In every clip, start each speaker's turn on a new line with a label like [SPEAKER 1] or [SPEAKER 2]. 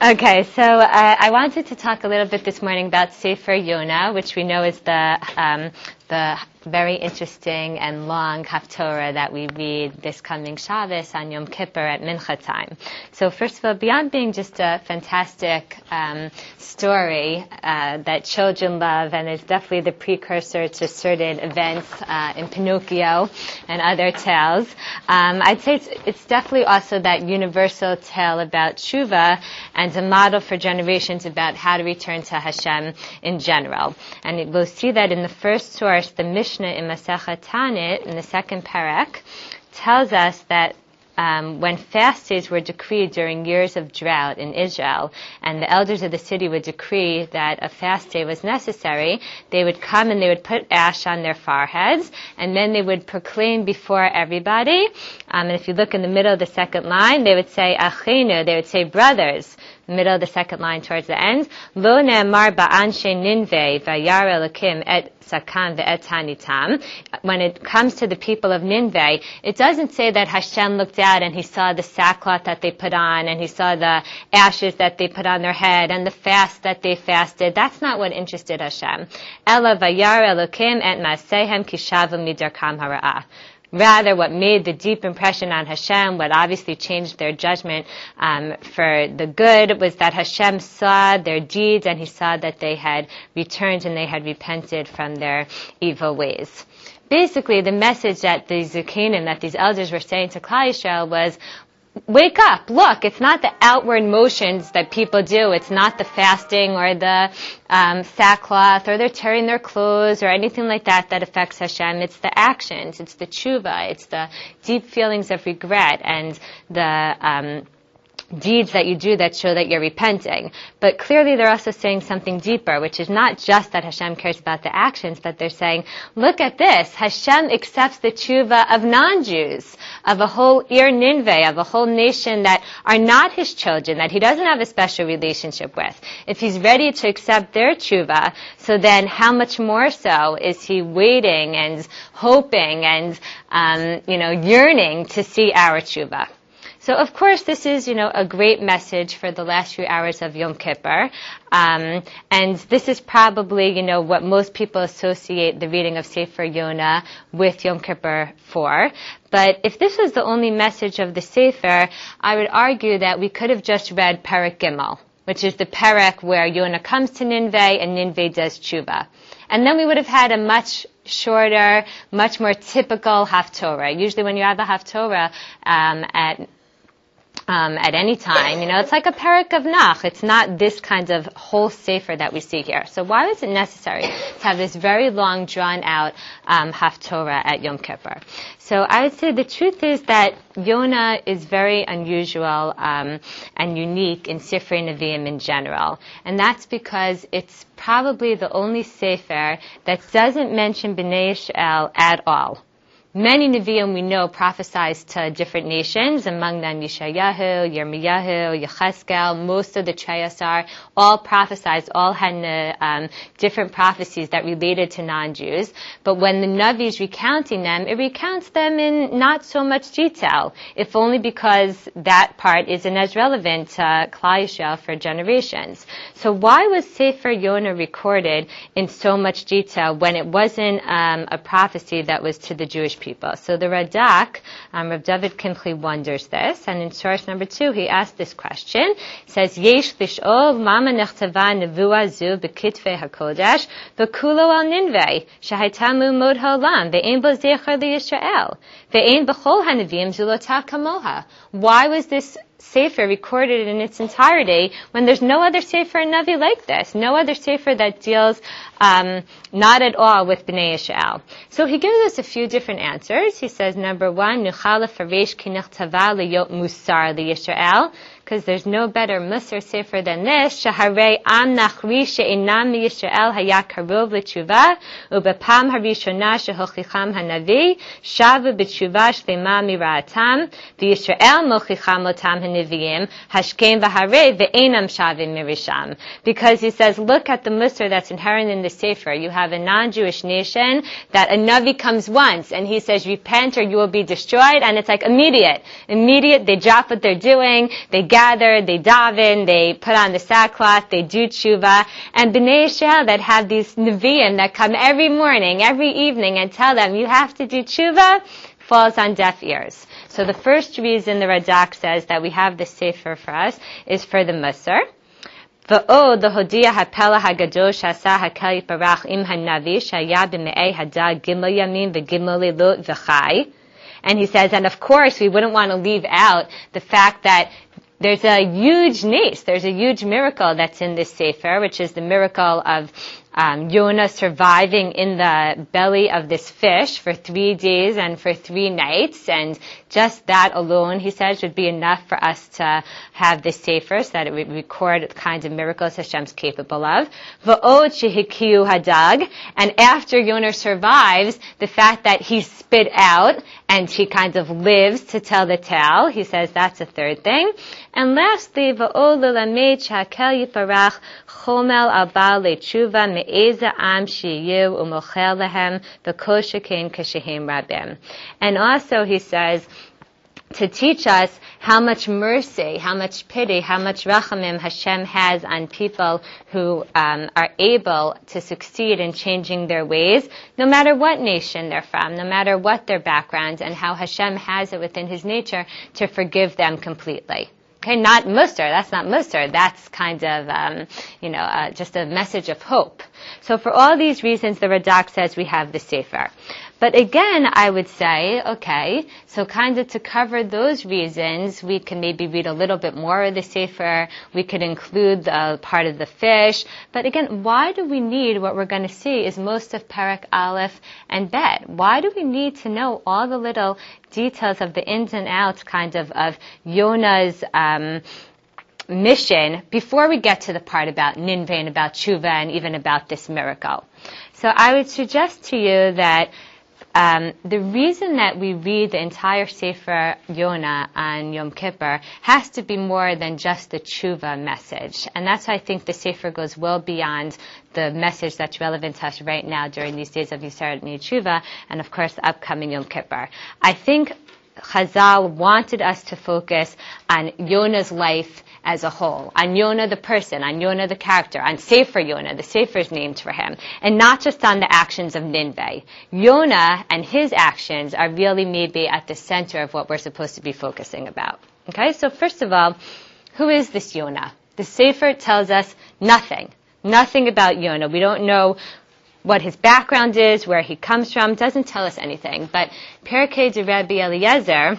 [SPEAKER 1] Okay, so I wanted to talk a little bit this morning about Sefer Yonah, which we know is the very interesting and long Haftorah that we read this coming Shabbos on Yom Kippur at Mincha time. So first of all, beyond being just a fantastic story that children love, and is definitely the precursor to certain events in Pinocchio and other tales, I'd say it's definitely also that universal tale about tshuva and a model for generations about how to return to Hashem in general. And we'll see that in the first source, the Mishnah in Masechet Tanit, in the second parak, tells us that when fast days were decreed during years of drought in Israel, and the elders of the city would decree that a fast day was necessary, they would come and they would put ash on their foreheads, and then they would proclaim before everybody. And if you look in the middle of the second line, they would say Achinu, they would say brothers. Middle of the second line towards the end, Lo ne'amar ba'anshe Ninveh vayar Elokim et sakan ve'et hanitam. When it comes to the people of Ninveh, it doesn't say that Hashem looked out and he saw the sackcloth that they put on, and he saw the ashes that they put on their head, and the fast that they fasted. That's not what interested Hashem. Ela vayar Elokim et masehem kishavu midarkam hara'ah. Rather, what made the deep impression on Hashem, what obviously changed their judgment for the good, was that Hashem saw their deeds and he saw that they had returned and they had repented from their evil ways. Basically, the message that the Zukanim, that these elders were saying to Klal Yisrael was, wake up, look, it's not the outward motions that people do, it's not the fasting or the sackcloth or they're tearing their clothes or anything like that that affects Hashem. It's the actions, it's the tshuva, it's the deep feelings of regret and the deeds that you do that show that you're repenting. But clearly they're also saying something deeper, which is not just that Hashem cares about the actions, but they're saying, look at this, Hashem accepts the tshuva of non-Jews, of a whole Ir Ninveh, of a whole nation that are not his children, that he doesn't have a special relationship with. If he's ready to accept their tshuva, so then how much more so is he waiting and hoping and yearning to see our tshuva? So, of course, this is, a great message for the last few hours of Yom Kippur. And this is probably, what most people associate the reading of Sefer Yonah with Yom Kippur for. But if this was the only message of the Sefer, I would argue that we could have just read Perek Gimel, which is the Perek where Yonah comes to Ninveh and Ninveh does tshuva. And then we would have had a much shorter, much more typical Haftorah. Usually when you have a Haftorah at any time, it's like a parak of Nach. It's not this kind of whole sefer that we see here. So why was it necessary to have this very long, drawn-out Haftorah at Yom Kippur? So I would say the truth is that Yonah is very unusual and unique in Sifrei Nevi'im in general. And that's because it's probably the only sefer that doesn't mention Bnei Yisrael at all. Many Nevi'im we know prophesies to different nations, among them Yeshayahu, Yirmiyahu, Yecheskel, most of the Treyasar, all prophesied, all had different prophecies that related to non-Jews. But when the Navi is recounting them, it recounts them in not so much detail, if only because that part isn't as relevant to Klal Yisrael for generations. So why was Sefer Yonah recorded in so much detail when it wasn't a prophecy that was to the Jewish people? So the Radak, Rav David Kimchi, wonders this, and in source number 2 he asked this question. He says, Yesh lish'ol mama nechtava nevuah zu b'kitvei hakodesh v'kulo al Ninveh shahaytamu mod ha'olam ve'ein bo zecher liYisrael ve'ein b'chol ha'nevi'im zulotah kamoha. Why was this Sefer recorded in its entirety when there's no other Sefer and Navi like this, no other Sefer that deals not at all with Bnei Yisrael? So he gives us a few different answers. He says, number 1, Nuchal lefaresh ki nechtava liyot musar liYisrael, because there's no better Musar Sefer than this. Shaharei am nachri she'inam miYisrael haya karov l'tshuva ubepam harishona shehochicham hanavi shavu b'tshuva shlema mira'atam v'Yisrael mochicham otam hanaviim hashkem v'harei ve'enam shavim mirisham. Because he says, look at the Musar that's inherent in the Sefer. You have a non-Jewish nation that a Navi comes once and he says, repent or you will be destroyed, and it's like immediate. They drop what they're doing, they gather, they daven, they put on the sackcloth, they do tshuva, and Bnei Israel that have these Nevi'im that come every morning, every evening, and tell them, you have to do tshuva, falls on deaf ears. So the first reason the Radak says that we have this sefer for us is for the Musar. V'od l'hodia hapela hagadol shasa hakel yiparach im hanavi shaya b'me'ei hadad gimel yamin v'gimel leilot v'chai. And he says, and of course we wouldn't want to leave out the fact that there's a huge nes, there's a huge miracle that's in this sefer, which is the miracle of Yonah surviving in the belly of this fish for 3 days and for 3 nights, and just that alone, he says, would be enough for us to have this sefer, so that it would record the kinds of miracles Hashem's capable of. V'od shehikiu hadag, and after Yonah survives, the fact that he spit out and he kind of lives to tell the tale, he says that's a third thing. And lastly, v'od l'lamed shakel yiparach chomel al bal le'tshuva me'eza am shiyu u'mochel lehem v'kol shekein k'shehem rabim. And also he says, to teach us how much mercy, how much pity, how much rachamim Hashem has on people who are able to succeed in changing their ways, no matter what nation they're from, no matter what their background, and how Hashem has it within His nature to forgive them completely. Okay, not Musar. That's not Musar. That's kind of, just a message of hope. So for all these reasons, the Radak says we have the Sefer. But again, I would say, okay, so kind of to cover those reasons, we can maybe read a little bit more of the Sefer. We could include the part of the fish. But again, why do we need, what we're going to see is most of Perek Aleph and Bet? Why do we need to know all the little details of the ins and outs kind of Yonah's mission before we get to the part about Ninveh and about Tshuva and even about this miracle? So I would suggest to you that the reason that we read the entire Sefer Yonah on Yom Kippur has to be more than just the Tshuva message. And that's why I think the Sefer goes well beyond the message that's relevant to us right now during these days of Yisrael and Tshuva, and of course the upcoming Yom Kippur. I think Chazal wanted us to focus on Yonah's life as a whole, on Yonah the person, on Yonah the character, on Sefer Yonah, the Sefer's named for him, and not just on the actions of Ninveh. Yonah and his actions are really maybe at the center of what we're supposed to be focusing about. Okay, so first of all, who is this Yonah? The Sefer tells us nothing about Yonah. We don't know what his background is, where he comes from, doesn't tell us anything. But Perkei de Rabbi Eliezer,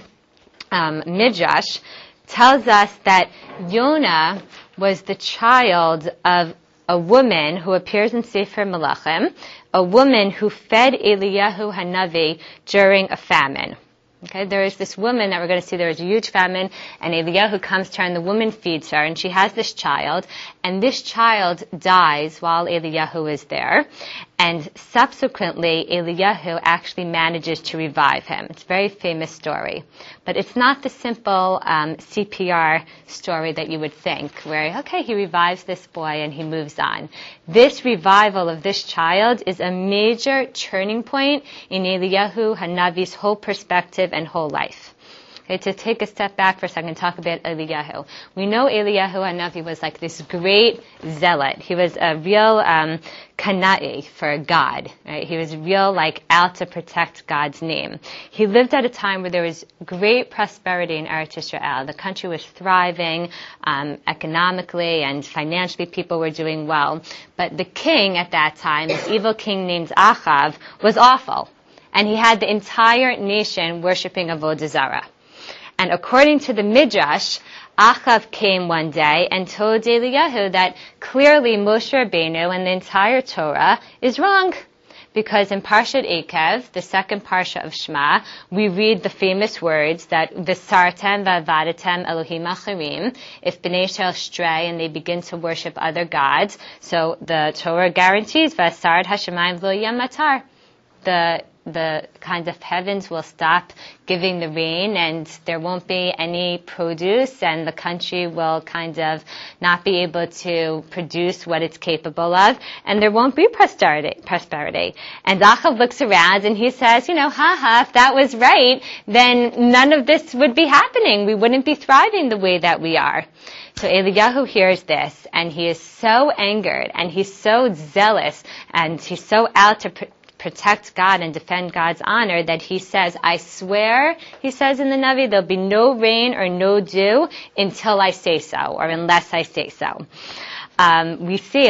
[SPEAKER 1] Midrash, tells us that Yonah was the child of a woman who appears in Sefer Melachim, a woman who fed Eliyahu Hanavi during a famine. Okay, there is this woman that we're going to see, there is a huge famine, and Eliyahu comes to her, and the woman feeds her, and she has this child, and this child dies while Eliyahu is there, and subsequently Eliyahu actually manages to revive him. It's a very famous story. But it's not the simple CPR story that you would think, where, okay, he revives this boy and he moves on. This revival of this child is a major turning point in Eliyahu Hanavi's whole perspective and whole life. Okay, to take a step back for a second and talk about Eliyahu. We know Eliyahu Hanavi was like this great zealot. He was a real Kana'i for God. Right? He was real like out to protect God's name. He lived at a time where there was great prosperity in Eretz Yisrael. The country was thriving economically and financially. People were doing well. But the king at that time, this evil king named Achav, was awful. And he had the entire nation worshiping Avodah Zarah. And according to the Midrash, Achav came one day and told Eliyahu that clearly Moshe Rabbeinu and the entire Torah is wrong. Because in Parshat Ekev, the second parsha of Shema, we read the famous words that V'sartem v'avadatem Elohim acharim, if Bnei Israel stray and they begin to worship other gods, so the Torah guarantees V'asard hashemayim v'lo yam matar. The the kind of heavens will stop giving the rain, and there won't be any produce, and the country will kind of not be able to produce what it's capable of, and there won't be prosperity. And Achav looks around and he says, if that was right, then none of this would be happening. We wouldn't be thriving the way that we are. So Eliyahu hears this, and he is so angered, and he's so zealous, and he's so out to protect God and defend God's honor that he says, I swear, he says in the Navi, there'll be no rain or no dew until I say so, or unless I say so. We see,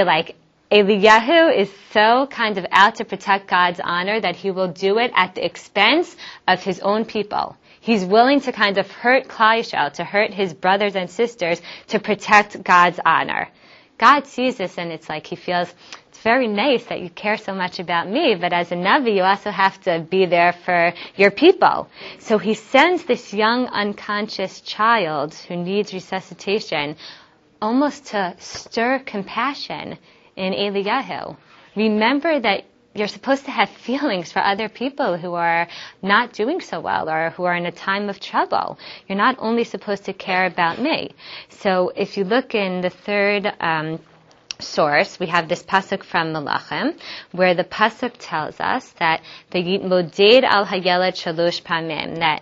[SPEAKER 1] Eliyahu is so kind of out to protect God's honor that he will do it at the expense of his own people. He's willing to kind of hurt Klal Yisrael, to hurt his brothers and sisters, to protect God's honor. God sees this, and it's like he feels, it's very nice that you care so much about me, but as a Navi, you also have to be there for your people. So he sends this young unconscious child who needs resuscitation almost to stir compassion in Eliyahu. Remember that you're supposed to have feelings for other people who are not doing so well or who are in a time of trouble. You're not only supposed to care about me. So if you look in the third source, we have this pasuk from Melachim, where the pasuk tells us that the Yitmoded al Hayeled Shalosh Pamim, that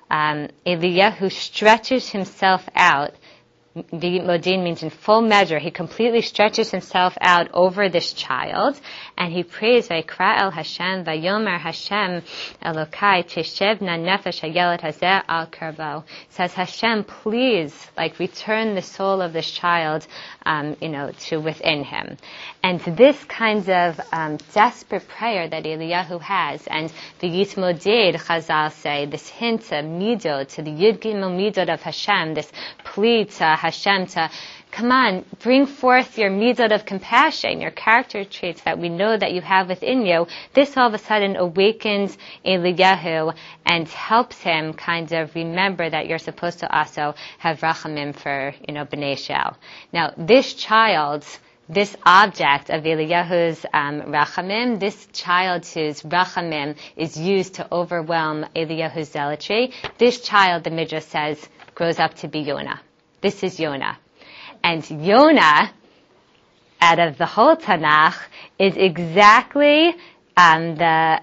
[SPEAKER 1] Eliyahu stretches himself out. The Modin means in full measure. He completely stretches himself out over this child, and he prays, Vayikra el Hashem, Vayomer Hashem Elokai, Teshevna Nefesh Hayeled Hazeh al Kerbo. Says, Hashem, please, return the soul of this child, to within him. And this kind of desperate prayer that Eliyahu has, and the Yitmoded, Chazal say, this hint to Midot, to the Yud Gimel Midot of Hashem, this plea to Hashem to, come on, bring forth your midot of compassion, your character traits that we know that you have within you. This all of a sudden awakens Eliyahu and helps him kind of remember that you're supposed to also have rachamim for, Bnei Yisrael. Now, this child, this object of Eliyahu's rachamim, this child whose rachamim is used to overwhelm Eliyahu's zealotry, this child, the Midrash says, grows up to be Yonah. This is Yonah. And Yonah, out of the whole Tanakh, is exactly the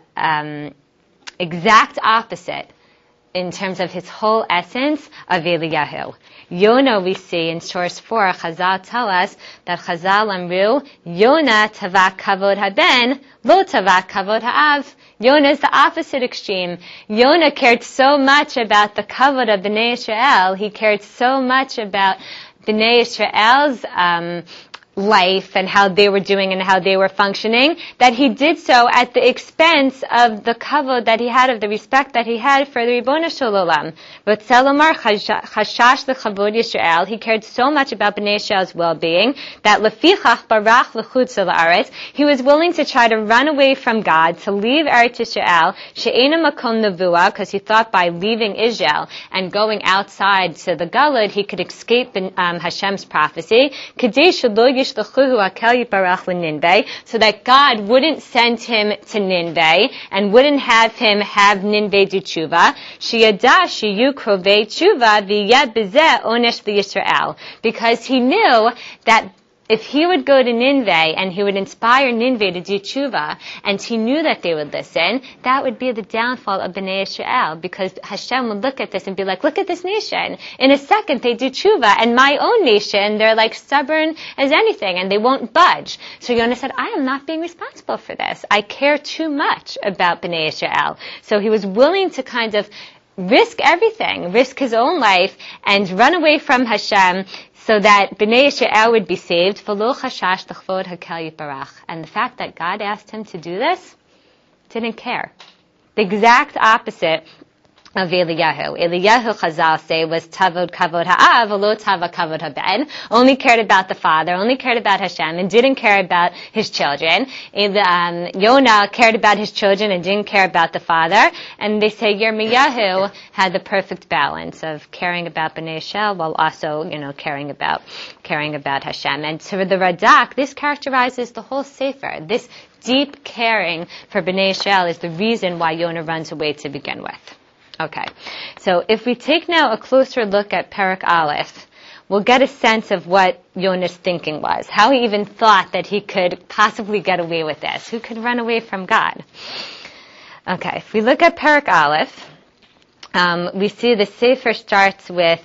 [SPEAKER 1] exact opposite in terms of his whole essence of Eliyahu. Yonah, we see in source 4, Chazal tell us that Chazal amru, Yonah tavak kavod haben, lo tavak kavod ha'av. Yonah is the opposite extreme. Yonah cared so much about the kavod of Bnei Yisrael. He cared so much about Bnei Yisrael's life and how they were doing and how they were functioning, that he did so at the expense of the kavod that he had, of the respect that he had for the Ribono Shel Olam. But Selomar chashash lechavod Yisrael, he cared so much about Bnei Yisrael's well-being that lefichach barach lechutz la'aretz, he was willing to try to run away from God, to leave Eretz Yisrael, she'ena makom nevuah, because he thought by leaving Israel and going outside to the Galud, he could escape Hashem's prophecy, kadei shelo so that God wouldn't send him to Nineveh and wouldn't have him have Nineveh do tshuva. Because he knew that if he would go to Nineveh and he would inspire Nineveh to do tshuva, and he knew that they would listen, that would be the downfall of Bnei Yisrael, because Hashem would look at this and be like, look at this nation. In a second they do tshuva, and my own nation, they're stubborn as anything, and they won't budge. So Yonah said, I am not being responsible for this. I care too much about Bnei Yisrael. So he was willing to kind of risk everything, risk his own life, and run away from Hashem, so that Bnei Yisrael would be saved. And the fact that God asked him to do this, didn't care. The exact opposite of Eliyahu. Eliyahu, Chazal say, was tavod kavod ha'av, v'lo tava kavod ha'ben, only cared about the father, only cared about Hashem, and didn't care about his children. Yonah cared about his children and didn't care about the father. And they say Yirmiyahu had the perfect balance of caring about Bnei Yisrael while also, caring about Hashem. And to the Radak, this characterizes the whole Sefer. This deep caring for Bnei Yisrael is the reason why Yonah runs away to begin with. Okay, so if we take now a closer look at Perek Aleph, we'll get a sense of what Yonah's thinking was, how he even thought that he could possibly get away with this, who could run away from God. Okay, if we look at Perek Aleph, we see the Sefer starts with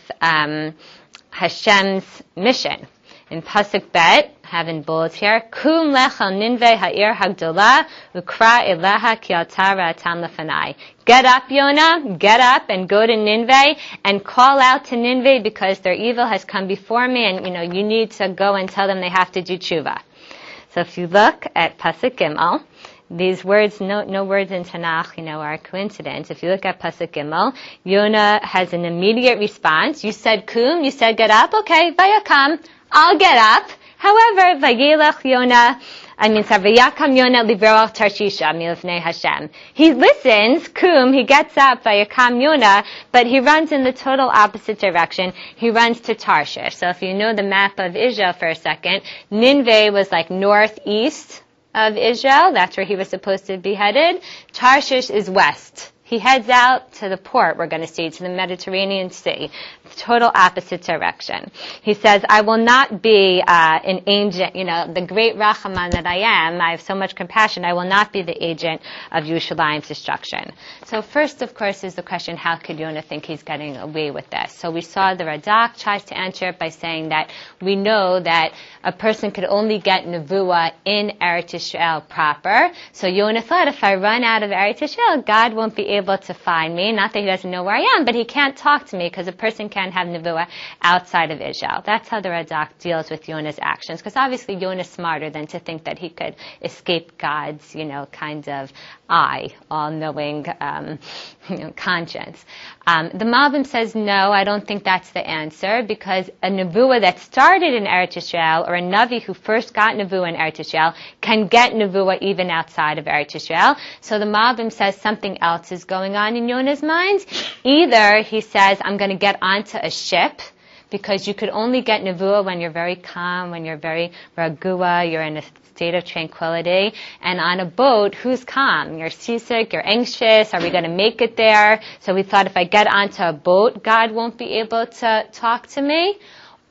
[SPEAKER 1] Hashem's mission. In Pasuk Bet, have in bold here, Kum lech al Ninveh ha'ir hagdola, ukra eleha ki ata ra'atam lefanai. Get up, Yonah, get up and go to Ninveh and call out to Ninveh because their evil has come before me and, you need to go and tell them they have to do tshuva. So if you look at Pasuk Gimel, these words, no words in Tanakh, are a coincidence. If you look at Pasuk Gimel, Yonah has an immediate response. You said kum, you said get up, okay, vayakam, I'll get up. However, vayelech Yonah, vayakam Yonah livroach Tarshisha milifnei Hashem. He listens, kum, he gets up, vayakam Yonah, but he runs in the total opposite direction. He runs to Tarshish. So if you know the map of Israel for a second, Ninveh was like northeast of Israel. That's where he was supposed to be headed. Tarshish is west. He heads out to the port, we're going to see, to the Mediterranean Sea, total opposite direction. He says, I will not be an agent, the great Rachaman that I am. I have so much compassion. I will not be the agent of Yerushalayim's destruction. So first, of course, is the question, how could Yonah think he's getting away with this? So we saw the Radak tries to answer it by saying that we know that a person could only get Nevuah in Eretz Yisrael proper. So Yonah thought, if I run out of Eretz Yisrael, God won't be able to find me. Not that he doesn't know where I am, but he can't talk to me because a person can't have Nevuah outside of Israel. That's how the Radak deals with Yonah's actions, because obviously Yonah's smarter than to think that he could escape God's, kind of eye, all-knowing, conscience. The Malbim says, no, I don't think that's the answer, because a Nevuah that started in Eretz Yisrael, or a Navi who first got Nevuah in Eretz Yisrael, can get Nevuah even outside of Eretz Yisrael. So the Malbim says something else is going on in Yonah's mind. Either he says, I'm going to get onto a ship, because you could only get Nevuah when you're very calm, when you're very ragua, you're in a state of tranquility. And on a boat, who's calm? You're seasick, you're anxious, are we going to make it there? So we thought if I get onto a boat, God won't be able to talk to me.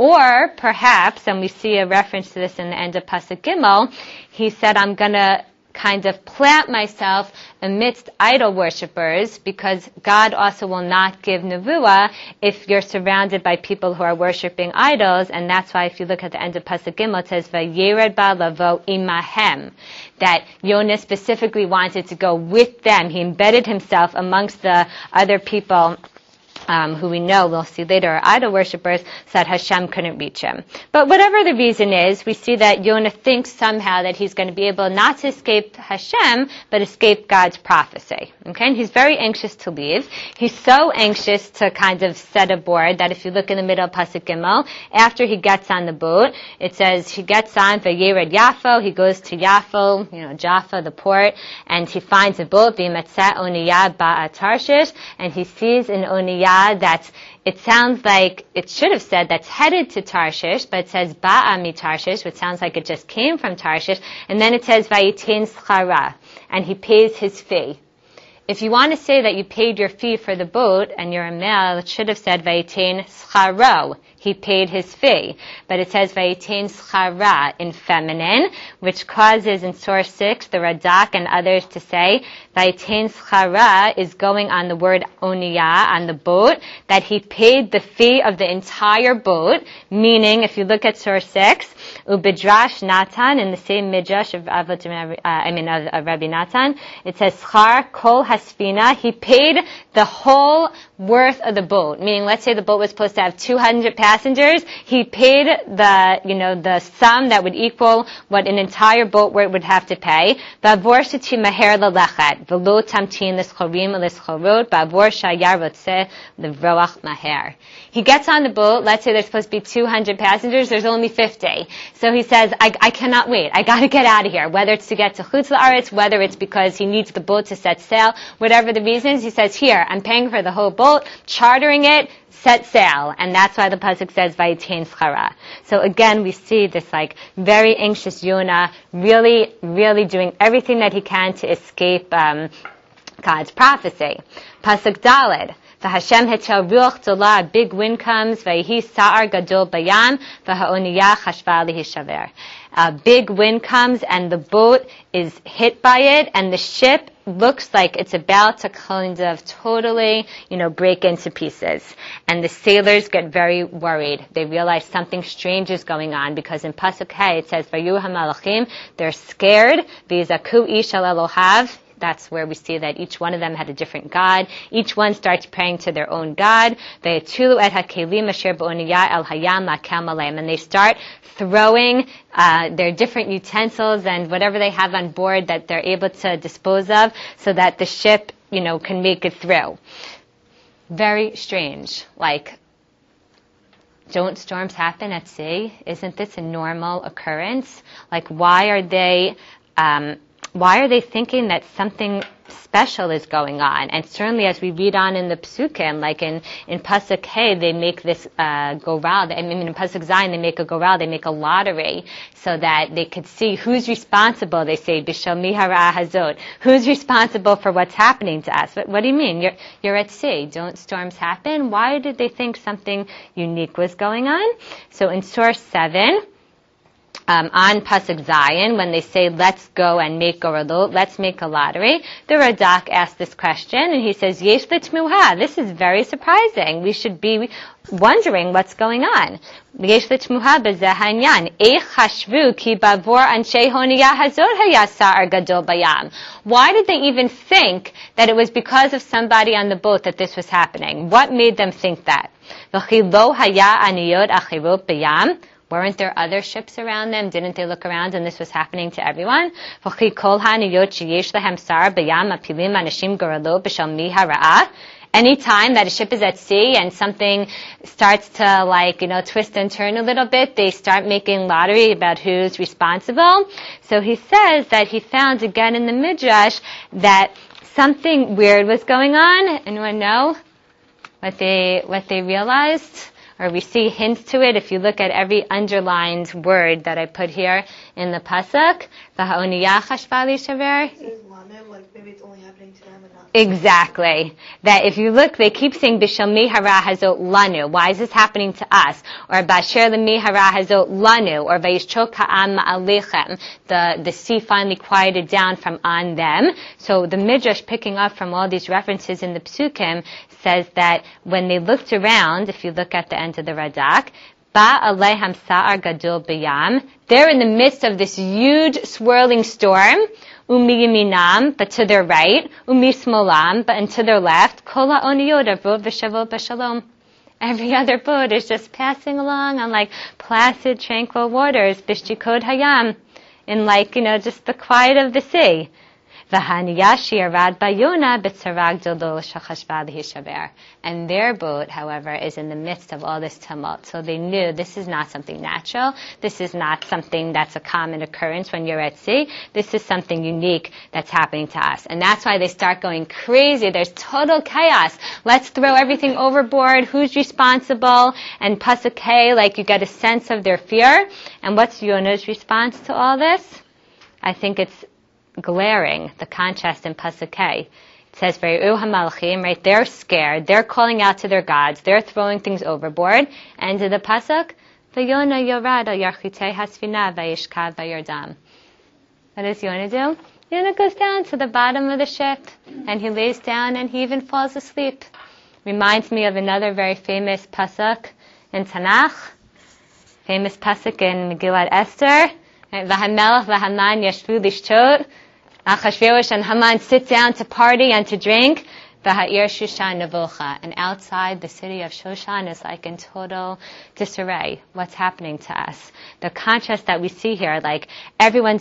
[SPEAKER 1] Or perhaps, and we see a reference to this in the end of Pasuk Gimel, he said, I'm going to kind of plant myself amidst idol worshippers, because God also will not give Nevuah if you're surrounded by people who are worshipping idols. And that's why if you look at the end of Pasuk Gimel, it says, Vayered ba lavo imahem, that Yonah specifically wanted to go with them. He embedded himself amongst the other people who we know, we'll see later, are idol worshippers, so that Hashem couldn't reach him. But whatever the reason is, we see that Yonah thinks somehow that he's going to be able not to escape Hashem, but escape God's prophecy. Okay? And he's very anxious to leave. He's so anxious to kind of set aboard that if you look in the middle of Pasuk Gimel, after he gets on the boat, it says he gets on Vayered Yafo, he goes to Yafo, Jaffa, the port, and he finds a boat, V'yimatzeh oniyah ba'at Tarshish, and he sees an oniyah that's, it sounds like, it should have said that's headed to Tarshish, but it says ba'a mi Tarshish, which sounds like it just came from Tarshish, and then it says vayitin schara, and he pays his fee. If you want to say that you paid your fee for the boat, and you're a male, it should have said vayitin scharo, he paid his fee. But it says vayitin schara in feminine, which causes in source 6, the Radak and others to say vayitin schara is going on the word oniyah, on the boat, that he paid the fee of the entire boat, meaning, if you look at source 6, ubidrash Natan, in the same midrash of Rabbi Natan, it says schar kol hasfina, he paid the whole worth of the boat, meaning let's say the boat was supposed to have 200 pounds passengers, he paid the sum that would equal what an entire boat would have to pay. He gets on the boat. Let's say there's supposed to be 200 passengers. There's only 50. So he says, I cannot wait. I got to get out of here. Whether it's to get to Chutz La'aretz, whether it's because he needs the boat to set sail, whatever the reasons, he says, here, I'm paying for the whole boat, chartering it, set sail. And that's why the pasuk says, Vayitain schara. So again, we see this very anxious Yonah, really, really doing everything that he can to escape God's prophecy. Pasuk Daled. V'Hashem hetel ruach zola, a big wind comes, v'yihi sa'ar gadol bayam, v'ha'oniyah chashva lihishaver. A big wind comes and the boat is hit by it, and the ship looks like it's about to kind of totally, break into pieces. And the sailors get very worried. They realize something strange is going on, because in Pasuk Hey it says, Vayu ha'malachim, they're scared, v'yizaku ish al Elohav. That's where we see that each one of them had a different god. Each one starts praying to their own god. And they start throwing their different utensils and whatever they have on board that they're able to dispose of, so that the ship, can make it through. Very strange. Don't storms happen at sea? Isn't this a normal occurrence? Why are they thinking that something special is going on? And certainly as we read on in the Psukim, in Pasuk Hey, they make this goral. In Pasuk Zayin, they make a goral, they make a lottery, so that they could see who's responsible. They say, Bishal mi hara hazot. Who's responsible for what's happening to us? What do you mean? You're at sea. Don't storms happen? Why did they think something unique was going on? So in Source 7, on Pasuk Zayin, when they say, let's go and make goralot, let's make a lottery, the Radak asked this question, and he says, Yesh l'tmuha. This is very surprising. We should be wondering what's going on. Yesh l'tmuha b'zeh ha'inyan. Eich hashvu ki bavor anshei honiyah hazot haya sa'ar gadol bayam. Why did they even think that it was because of somebody on the boat that this was happening? What made them think that? V'chi lo haya aniyot achirot bayam. Weren't there other ships around them? Didn't they look around and this was happening to everyone? Anytime that a ship is at sea and something starts to twist and turn a little bit, they start making lottery about who's responsible. So he says that he found again in the Midrash that something weird was going on. Anyone know what they realized? Or we see hints to it if you look at every underlined word that I put here in the pasuk. V'ha'oniyah chashva lihishaver.
[SPEAKER 2] It says lamed, maybe it's only happening to them and not.
[SPEAKER 1] Exactly. That if you look, they keep saying b'shel mi hara hazot lanu. Why is this happening to us? Or b'asher l'mi hara hazot lanu. Or v'yishchok ha'am ma'alechem. The sea finally quieted down from on them. So the Midrash, picking up from all these references in the Psukim, says that when they looked around, if you look at the end of the Radak, ba aleiham sa'ar gadol b'yam, they're in the midst of this huge swirling storm, umi yaminam, but to their right, umi smolam, but to their left, kol ha'oniyot avot v'shavot b'shalom. Every other boat is just passing along on placid, tranquil waters, bishtikod hayam, in just the quiet of the sea. And their boat, however, is in the midst of all this tumult. So they knew this is not something natural. This is not something that's a common occurrence when you're at sea. This is something unique that's happening to us. And that's why they start going crazy. There's total chaos. Let's throw everything overboard. Who's responsible? And Pasuk Hey, you get a sense of their fear. And what's Yonah's response to all this? I think it's glaring, the contrast in Pasuk Hey. It says, Vayu hamalachim, right? They're scared. They're calling out to their gods. They're throwing things overboard. End of the Pasuk, Vayona yorad al yarchitei hasfina vayishkav vayordam. What does Yonah do? Yonah goes down to the bottom of the ship, and he lays down, and he even falls asleep. Reminds me of another very famous Pasuk in Tanakh. Famous Pasuk in Megillat Esther. V'hamelech v'haman yashvu lishtot. Achashverosh and Haman sit down to party and to drink. V'ha'ir Shushan nevocha. And outside the city of Shushan is like in total disarray. What's happening to us? The contrast that we see here, like everyone's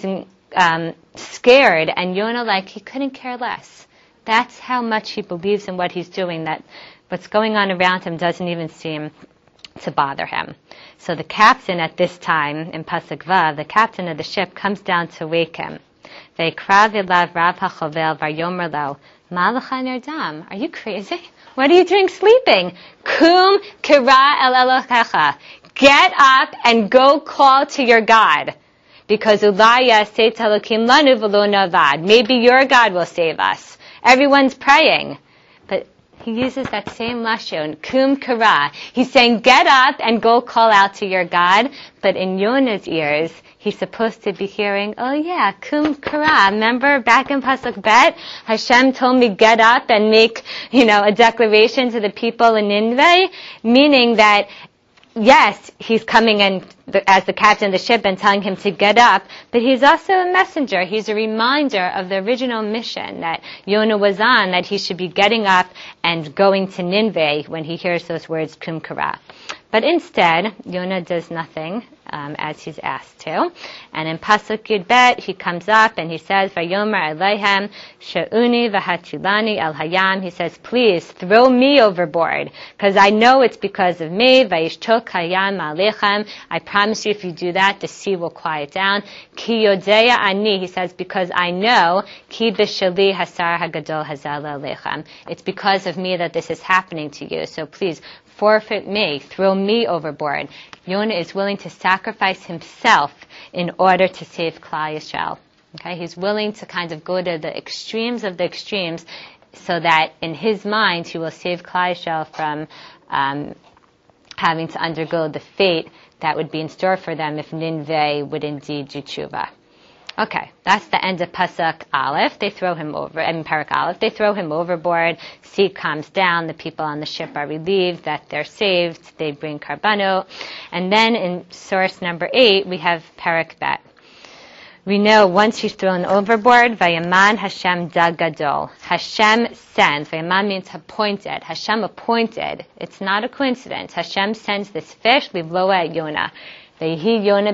[SPEAKER 1] scared, and Yonah, like, he couldn't care less. That's how much he believes in what he's doing, that what's going on around him doesn't even seem to bother him. So the captain at this time, in Pasuk Vav, the captain of the ship comes down to wake him. Ve'krav elav Rav HaChovel v'yomer lo, ma lecha nerdam? Are you crazy? What are you doing sleeping? Kum kira el Elohecha. Get up and go call to your God. Because ulai yaseh elokim lanu v'lo navad. Maybe your God will save us. Everyone's praying. But he uses that same lashon, kum kara. He's saying, get up and go call out to your God. But in Yonah's ears, he's supposed to be hearing, oh yeah, kum kara. Remember back in Pasuk Bet, Hashem told me get up and make, a declaration to the people in Nineveh, meaning that yes, he's coming in as the captain of the ship and telling him to get up, but he's also a messenger. He's a reminder of the original mission that Yonah was on, that he should be getting up and going to Nineveh when he hears those words, kum kara. But instead, Yonah does nothing as he's asked to. And in Pasuk Yud Bet, he comes up and he says, Vayomer Elohem, She'uni v'hatilani el hayam. He says, please throw me overboard, because I know it's because of me. Vayishtok hayam alechem. I promise you, if you do that, the sea will quiet down. Ki yodeya ani. He says, because I know, ki b'shali hasar hagadol hazal alechem. It's because of me that this is happening to you. So please, forfeit me, throw me overboard. Yonah is willing to sacrifice himself in order to save Klal Yisrael. Okay, he's willing to kind of go to the extremes of the extremes, so that in his mind he will save Klal Yisrael from having to undergo the fate that would be in store for them if Nineveh would indeed do tshuva. Okay, that's the end of Pasuk Aleph. They throw him over, and Parak Aleph, they throw him overboard. Sea calms down. The people on the ship are relieved that they're saved. They bring Karbanot. And then in source number 8, we have Parak Bet. We know once he's thrown overboard, Vayaman Hashem dag gadol. Hashem sends. Vayaman means appointed. Hashem appointed. It's not a coincidence. Hashem sends this fish, livloa at Yonah. And Yonah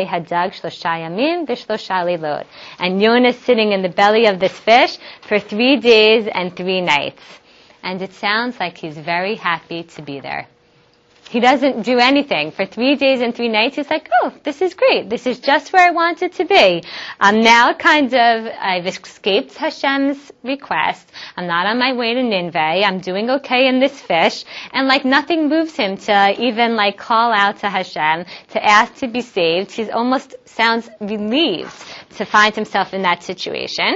[SPEAKER 1] is sitting in the belly of this fish for 3 days and 3 nights. And it sounds like he's very happy to be there. He doesn't do anything. For 3 days and 3 nights, he's like, oh, this is great. This is just where I wanted to be. Now I've escaped Hashem's request. I'm not on my way to Nineveh. I'm doing okay in this fish. And nothing moves him to even call out to Hashem, to ask to be saved. He almost sounds relieved to find himself in that situation.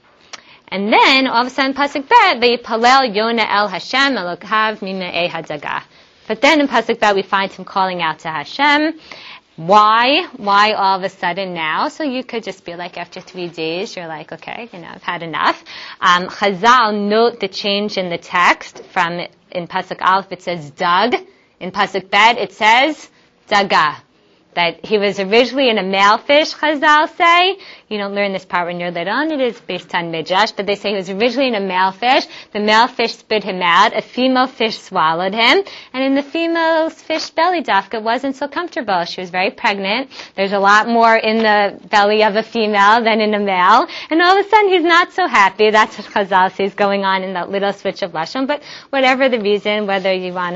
[SPEAKER 1] And then, all of a sudden, Pasuk Bet, Vayipalel Yonah el Hashem elokav mimei hadagah. But then in Pasuk Bet, we find him calling out to Hashem. Why? Why all of a sudden now? So you could just be after 3 days, you're okay, I've had enough. Chazal note the change in the text. In Pasuk Aleph, it says dag. In Pasuk Bet, it says daga. That he was originally in a male fish, Chazal say. You don't learn this part when you're later on. It is based on Midrash, but they say he was originally in a male fish. The male fish spit him out. A female fish swallowed him. And in the female fish belly, Dafka wasn't so comfortable. She was very pregnant. There's a lot more in the belly of a female than in a male. And all of a sudden, he's not so happy. That's what Chazal says going on in that little switch of Lashon. But whatever the reason, whether you want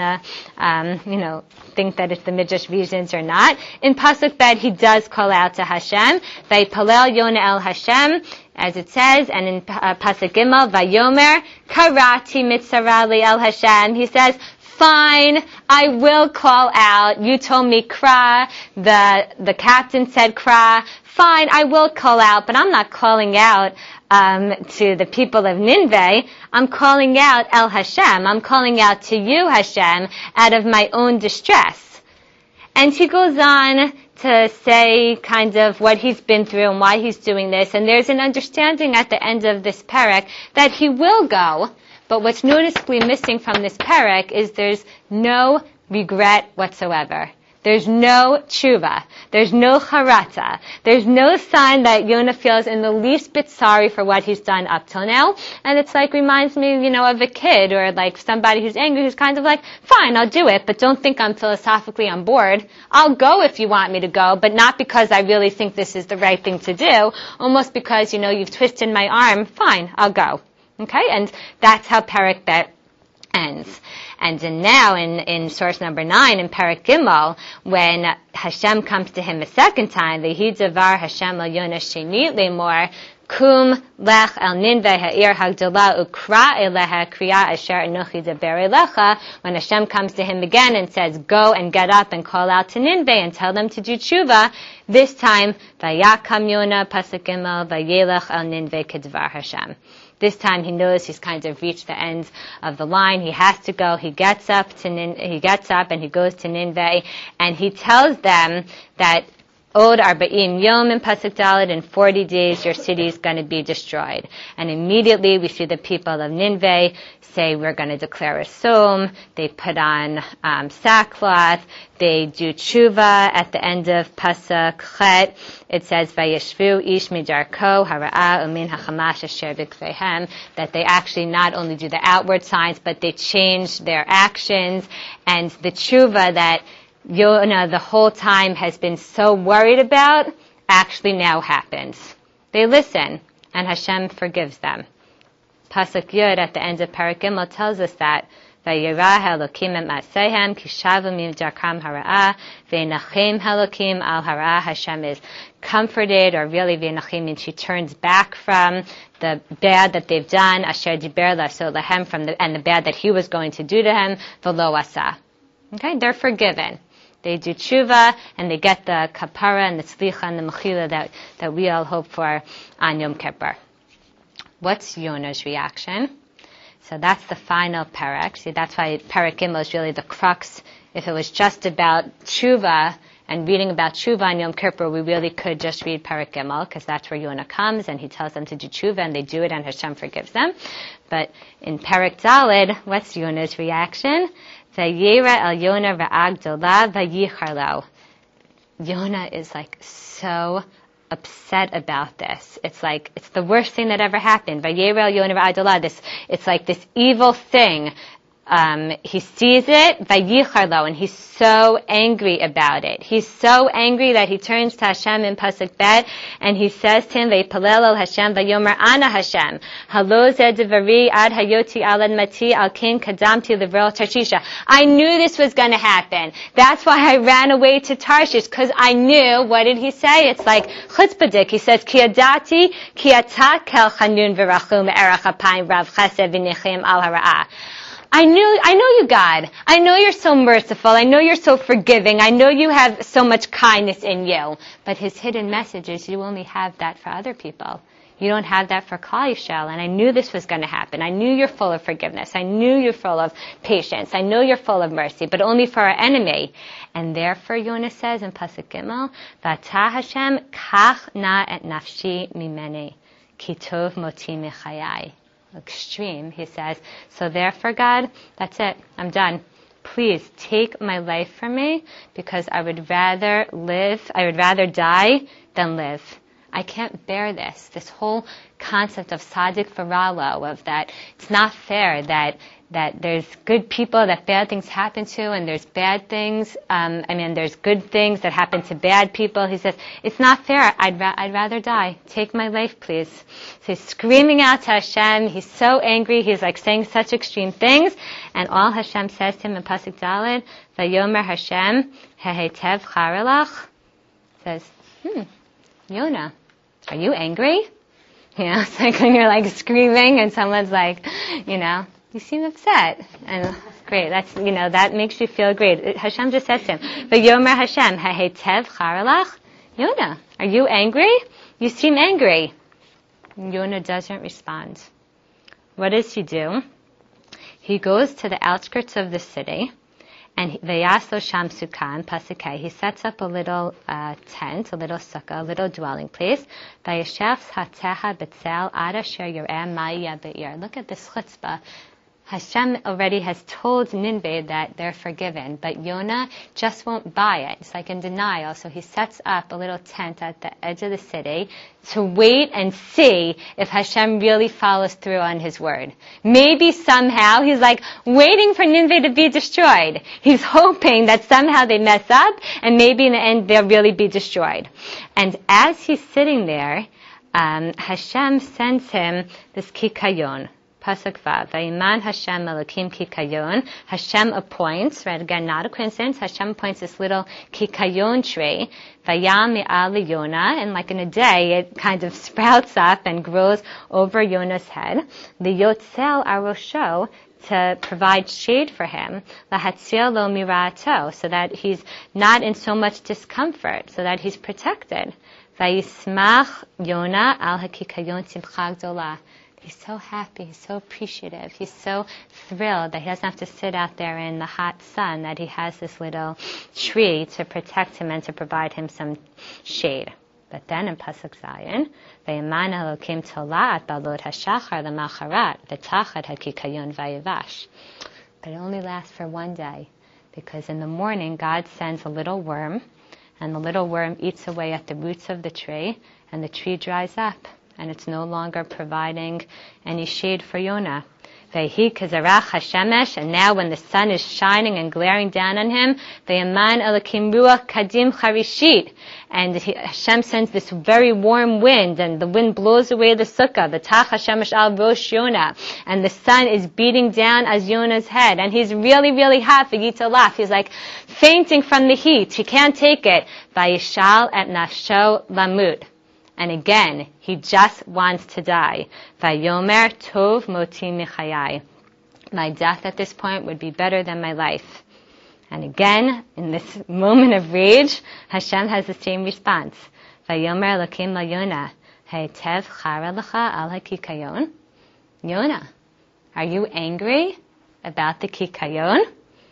[SPEAKER 1] to, think that it's the Midrash reasons or not, in Pasuk Bet, he does call out to Hashem. Vayipalel Yonah el Hashem, as it says, and in Pasuk Gimel, Vayomer karati mitzara li el Hashem. He says, fine, I will call out. You told me kra. The captain said kra. Fine, I will call out, but I'm not calling out to the people of Nineveh. I'm calling out El Hashem. I'm calling out to you, Hashem, out of my own distress. And he goes on to say kind of what he's been through and why he's doing this. And there's an understanding at the end of this parak that he will go. But what's noticeably missing from this parak is there's no regret whatsoever. There's no tshuva. There's no charata. There's no sign that Yonah feels in the least bit sorry for what he's done up till now. And it's like, reminds me, of a kid or like somebody who's angry who's kind of like, fine, I'll do it, but don't think I'm philosophically on board. I'll go if you want me to go, but not because I really think this is the right thing to do. Almost because, you've twisted my arm. Fine, I'll go. Okay? And that's how Perek Bet ends. And now in source number 9 in Perek Gimel, when Hashem comes to him a second time, V'hi davar Hashem al Yonah shenit lemor, kum lech el Ninveh ha'ir hagdola ukra eleha kriya asher anochi daber elecha. When Hashem comes to him again and says, go and get up and call out to Ninveh and tell them to do tshuva, this time, Vayakam Yonah pasuk Gimel, Vayelech el Ninveh kedvar Hashem. This time he knows he's kind of reached the end of the line. He has to go. He gets up and he goes to Ninveh, and he tells them that Od Arba'im Yom in Pasuk Daled, in 40 days your city is going to be destroyed. And immediately we see the people of Ninveh say, we're going to declare a Som. They put on sackcloth. They do tshuva at the end of Pasuk Chet. It says, Vayeshvu ish midarko hara'a umin hachamash asher b'kveihem, that they actually not only do the outward signs, but they change their actions. And the tshuva that Yonah the whole time has been so worried about actually now happens. They listen, and Hashem forgives them. Pasuk Yud at the end of Perek Gimel tells us that Vayirah Elokim et Maaseihem kishavu midarkam hara'ah ve'nachim Elokim al hara'ah. Hashem is comforted, or really ve'nachim means she turns back from the bad that they've done, asher diber la'asot lahem, and the bad that he was going to do to him, v'lo asa. Okay, they're forgiven. They do tshuva, and they get the kapara and the tzlicha and the mechila that we all hope for on Yom Kippur. What's Yonah's reaction? So that's the final perek. See, that's why Perek Gimel is really the crux. If it was just about tshuva and reading about tshuva on Yom Kippur, we really could just read Perek Gimel, because that's where Yonah comes and he tells them to do tshuva, and they do it, and Hashem forgives them. But in Perek Daled, what's Yonah's reaction? Vayera el Yonah ra'ag dola vayichar lo. Yonah is like so upset about this. It's like, it's the worst thing that ever happened. Vayera el Yonah ra'ag dola. It's like this evil thing. He sees it, vayichar lo, and he's so angry about it. He's so angry that he turns to Hashem in Pasuk Bet, and he says to him, Vayipalel el Hashem vayomer ana Hashem, halo zeh devari ad hayoti al admati al kin kadamti livrel Tarshisha. I knew this was going to happen. That's why I ran away to Tarshish, because I knew. What did he say? It's like chutzpahdik. He says, Ki adati ki ata kel chanun v'rachum erach apayim rav chesed v'nechim al hara'ah. I know you, God. I know you're so merciful. I know you're so forgiving. I know you have so much kindness in you. But his hidden message is you only have that for other people. You don't have that for Klal Yisrael. And I knew this was going to happen. I knew you're full of forgiveness. I knew you're full of patience. I know you're full of mercy, but only for our enemy. And therefore, Yonah says in Pasuk Gimel, V'ata Hashem kach na et nafshi mimeni, ki tov moti mechayai. Extreme, he says. So therefore, God, that's it. I'm done. Please take my life from me, because I would rather die than live. I can't bear this whole concept of sadik faralo, of that it's not fair that there's good people that bad things happen to, and there's bad things, there's good things that happen to bad people. He says, it's not fair. I'd rather die. Take my life, please. So he's screaming out to Hashem. He's so angry. He's like saying such extreme things. And all Hashem says to him in Pasuk Daled, Vayomer Hashem, Hehetev charelach, says, Yonah, are you angry? It's like when you're like screaming and someone's like, you seem upset. And great. That makes you feel great. Hashem just says to him, Vayomer Hashem, Hehetev charelach. Yonah, are you angry? You seem angry. Yonah doesn't respond. What does he do? He goes to the outskirts of the city, and Vayaslo Sham Sukkah, Pasukei, he sets up a little tent, a little sukkah, a little dwelling place. Vayeshev Hateha Betzel Ad Asher Yoreh Ma'iyah Be'ir. Look at this chutzpah. Hashem already has told Nineveh that they're forgiven, but Yonah just won't buy it. It's like in denial. So he sets up a little tent at the edge of the city to wait and see if Hashem really follows through on his word. Maybe somehow he's like waiting for Nineveh to be destroyed. He's hoping that somehow they mess up and maybe in the end they'll really be destroyed. And as he's sitting there, Hashem sends him this kikayon. Pasuk Vav, Vayiman Hashem Elokim Kikayon. Hashem appoints, right, again, not a coincidence, Hashem appoints this little kikayon tree, Vayam Mi'al Yonah, and like in a day, it kind of sprouts up and grows over Yonah's head. Liyotzel Arosho, to provide shade for him, Lahatzil Lo Mirato, so that he's not in so much discomfort, so that he's protected. Vayismach Yonah Al HaKikayon Simcha Gdolah. He's so happy, he's so appreciative, he's so thrilled that he doesn't have to sit out there in the hot sun, that he has this little tree to protect him and to provide him some shade. But then in Pasuk Zayin, Vayiman Elokim Tolat Balot HaShachar L'Macharat V'Tachad HaKikayon Vayivash. But it only lasts for one day, because in the morning God sends a little worm, and the little worm eats away at the roots of the tree, and the tree dries up. And it's no longer providing any shade for Yonah. Vehi kazarach hashemesh, and now when the sun is shining and glaring down on him, ve'yaman elakim ruach kadim charishit, and Hashem sends this very warm wind, and the wind blows away the sukkah, v'tach hashemesh al rosh Yonah, and the sun is beating down as Yonah's head, and he's really, really hot, v'yitalaf, he's like fainting from the heat, he can't take it, v'yishal et nafsho lamut. And again, he just wants to die. Vayomer tov moti michayai. My death at this point would be better than my life. And again, in this moment of rage, Hashem has the same response. Vayomer Elokim LaYonah, Heitev chara lecha al hakikayon. Yonah, are you angry about the kikayon?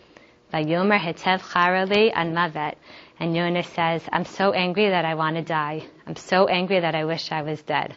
[SPEAKER 1] Vayomer Heitev chara li an mavet. And Yonah says, I'm so angry that I want to die. I'm so angry that I wish I was dead.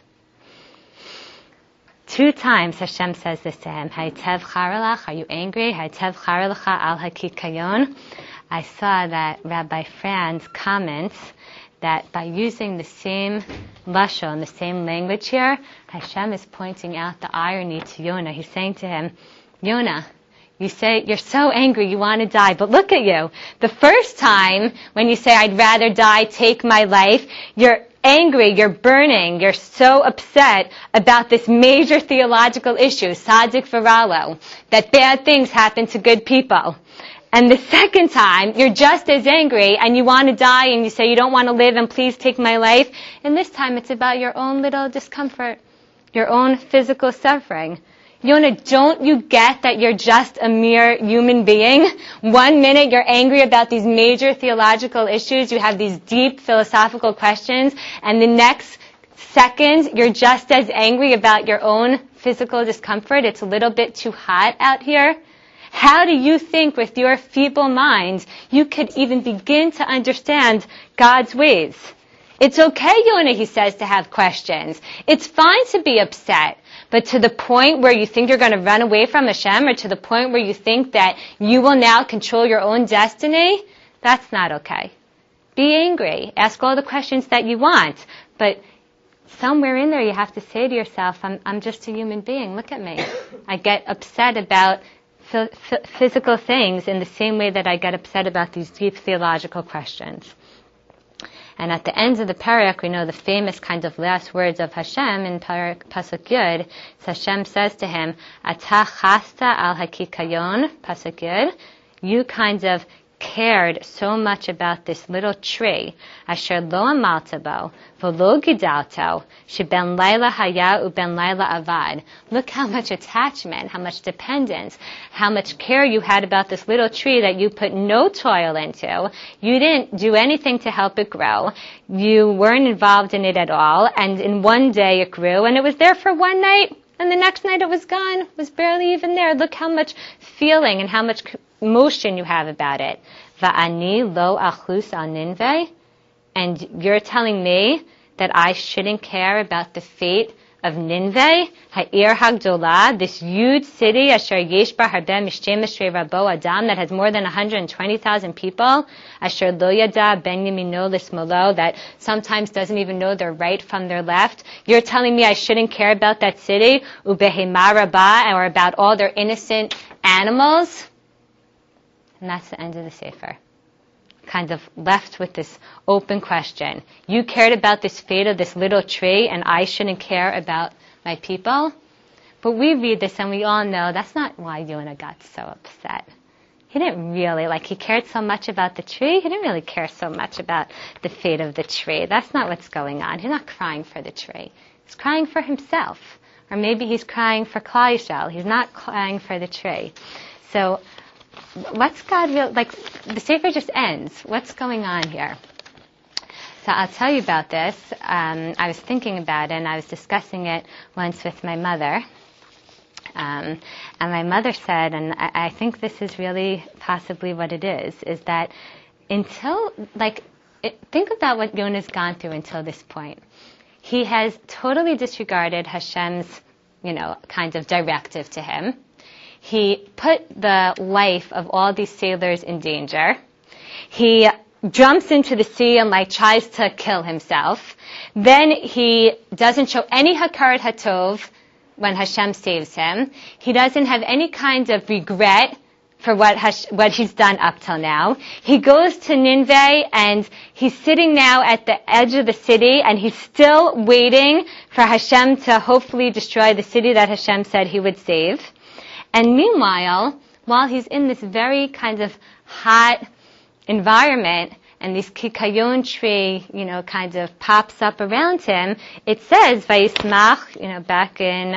[SPEAKER 1] 2 times Hashem says this to him. Haitev charalach, are you angry? Haitev charalacha al hakikayon. I saw that Rabbi Franz comments that by using the same lashon, the same language here, Hashem is pointing out the irony to Yonah. He's saying to him, Yonah, you say you're so angry, you want to die, but look at you. The first time when you say, I'd rather die, take my life, you're angry, you're burning, you're so upset about this major theological issue, Sadik Varalo, that bad things happen to good people. And the second time, you're just as angry and you want to die and you say you don't want to live and please take my life. And this time it's about your own little discomfort, your own physical suffering. Yonah, don't you get that you're just a mere human being? 1 minute you're angry about these major theological issues, you have these deep philosophical questions, and the next second you're just as angry about your own physical discomfort. It's a little bit too hot out here. How do you think with your feeble mind you could even begin to understand God's ways? It's okay, Yonah, he says, to have questions. It's fine to be upset. But to the point where you think you're going to run away from Hashem, or to the point where you think that you will now control your own destiny, that's not okay. Be angry. Ask all the questions that you want. But somewhere in there you have to say to yourself, I'm just a human being. Look at me. I get upset about physical things in the same way that I get upset about these deep theological questions. And at the end of the parak, we know the famous kind of last words of Hashem in Pasuk Yud. Hashem says to him, Ata chasta al hakikayon, Pasuk Yud, you kind of cared so much about this little tree, asher lo amalta bo, v'lo gidalto, sheben laila haya uben laila avad. Look how much attachment, how much dependence, how much care you had about this little tree that you put no toil into. You didn't do anything to help it grow. You weren't involved in it at all, and in one day it grew, and it was there for one night, and the next night it was gone. It was barely even there. Look how much feeling and how much emotion you have about it. Va'ani lo achlus al Ninveh, and you're telling me that I shouldn't care about the fate of Nineveh, Ha'ir Hagdolah, this huge city, Asher Yesh Bar Harbeh Mishtem Eshrei Rabo Adam, that has more than 120,000 people, Asher Lo Yada Ben Yamino Lismolo, that sometimes doesn't even know their right from their left. You're telling me I shouldn't care about that city, Ubehema Rabbah, or about all their innocent animals? And that's the end of the Sefer. Kind of left with this open question. You cared about this fate of this little tree, and I shouldn't care about my people? But we read this and we all know that's not why Yonah got so upset. He didn't really, he cared so much about the tree, he didn't really care so much about the fate of the tree. That's not what's going on. He's not crying for the tree. He's crying for himself. Or maybe he's crying for Klal Yisrael. He's not crying for the tree. So, what's God the Sefer just ends. What's going on here? So I'll tell you about this. I was thinking about it, and I was discussing it once with my mother. And my mother said, and I think this is really possibly what it is that until, think about what Yonah's gone through until this point. He has totally disregarded Hashem's, kind of directive to him. He put the life of all these sailors in danger. He jumps into the sea and tries to kill himself. Then he doesn't show any hakarat hatov when Hashem saves him. He doesn't have any kind of regret for what he's done up till now. He goes to Nineveh and he's sitting now at the edge of the city and he's still waiting for Hashem to hopefully destroy the city that Hashem said he would save. And meanwhile, while he's in this very kind of hot environment, and this kikayon tree, kind of pops up around him, it says, Vayismach, back in,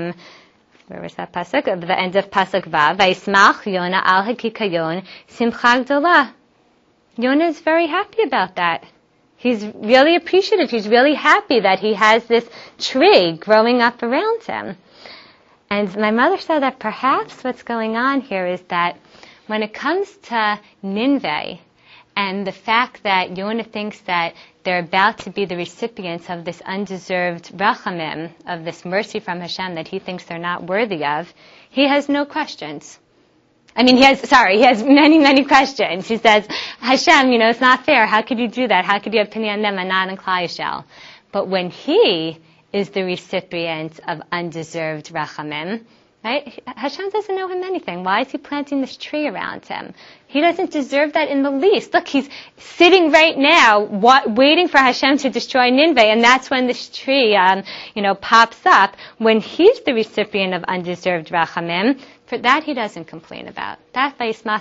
[SPEAKER 1] where was that pasuk? At the end of pasuk Vav, Vayismach Yonah al hakikayon simcha gdolah. Yonah is very happy about that. He's really appreciative. He's really happy that he has this tree growing up around him. And my mother said that perhaps what's going on here is that when it comes to Nineveh and the fact that Yonah thinks that they're about to be the recipients of this undeserved rachamim, of this mercy from Hashem that he thinks they're not worthy of, he has no questions. He has many, many questions. He says, Hashem, it's not fair. How could you do that? How could you have pity on them and not on Klal Yisrael? But when he is the recipient of undeserved rachamim, right? Hashem doesn't know him anything. Why is he planting this tree around him? He doesn't deserve that in the least. Look, he's sitting right now waiting for Hashem to destroy Nineveh, and that's when this tree, pops up. When he's the recipient of undeserved rachamim, for that he doesn't complain about. That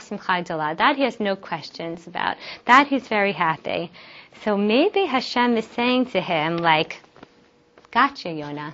[SPEAKER 1] that he has no questions about. That he's very happy. So maybe Hashem is saying to him, gotcha, Yonah.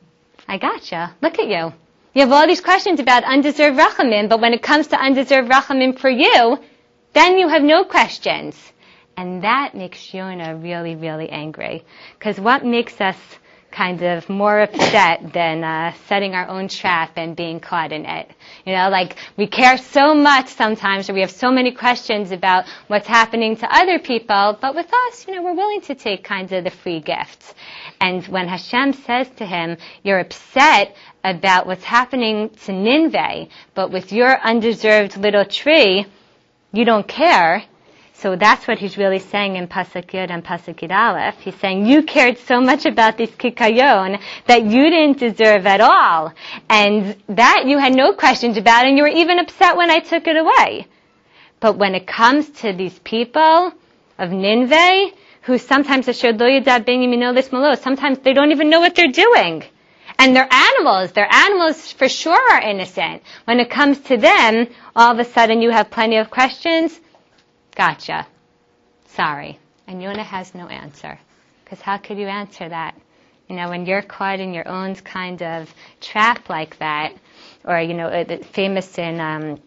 [SPEAKER 1] I gotcha. Look at you. You have all these questions about undeserved rachamim, but when it comes to undeserved rachamim for you, then you have no questions. And that makes Yonah really, really angry. Because what makes us kind of more upset than setting our own trap and being caught in it? We care so much sometimes, or we have so many questions about what's happening to other people, but with us, we're willing to take kind of the free gifts. And when Hashem says to him, you're upset about what's happening to Nineveh, but with your undeserved little tree, you don't care. So that's what he's really saying in Pasuk Yud and Pasuk Yud Aleph. He's saying, you cared so much about this kikayon that you didn't deserve at all. And that you had no questions about, and you were even upset when I took it away. But when it comes to these people of Nineveh, who sometimes sometimes they don't even know what they're doing. And they're animals. Their animals for sure are innocent. When it comes to them, all of a sudden you have plenty of questions. Gotcha. Sorry. And Yonah has no answer. Because how could you answer that? When you're caught in your own kind of trap like that, or, famous in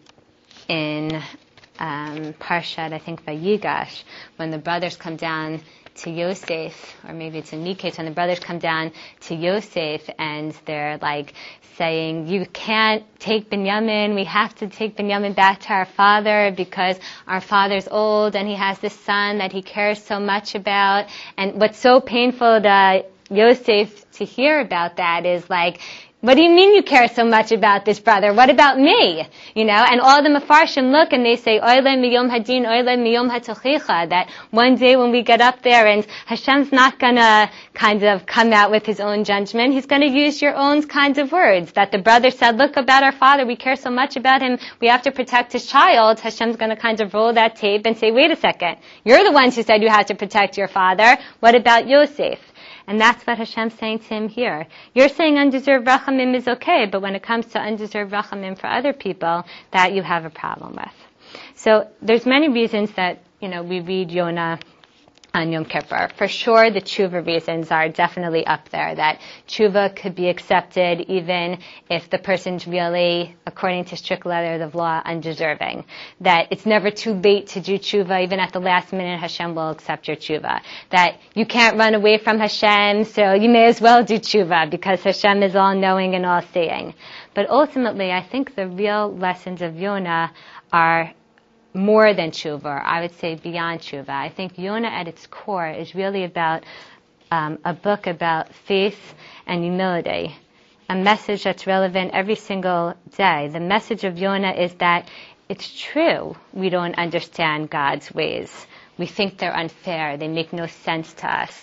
[SPEAKER 1] Parshat, I think, Vayigash, when the brothers come down to Yosef, or maybe it's in Miketz, when the brothers come down to Yosef and they're saying, you can't take Binyamin, we have to take Binyamin back to our father because our father's old and he has this son that he cares so much about. And what's so painful to Yosef to hear about that is like, what do you mean you care so much about this brother? What about me? And all the Mefarshim look and they say, Oile miyom hadin, oile miyom hatochicha, that one day when we get up there and Hashem's not gonna kind of come out with his own judgment, he's gonna use your own kinds of words. That the brother said, look about our father, we care so much about him, we have to protect his child. Hashem's gonna kind of roll that tape and say, wait a second, you're the ones who said you had to protect your father. What about Yosef? And that's what Hashem's saying to him here. You're saying undeserved rachamim is okay, but when it comes to undeserved rachamim for other people, that you have a problem with. So there's many reasons that, we read Yonah on Yom Kippur. For sure, the tshuva reasons are definitely up there, that tshuva could be accepted even if the person's really, according to strict letter of law, undeserving. That it's never too late to do tshuva, even at the last minute Hashem will accept your tshuva. That you can't run away from Hashem, so you may as well do tshuva, because Hashem is all-knowing and all-seeing. But ultimately, I think the real lessons of Yonah are more than tshuva, or I would say beyond tshuva. I think Yonah at its core is really about a book about faith and humility, a message that's relevant every single day. The message of Yonah is that it's true we don't understand God's ways. We think they're unfair. They make no sense to us.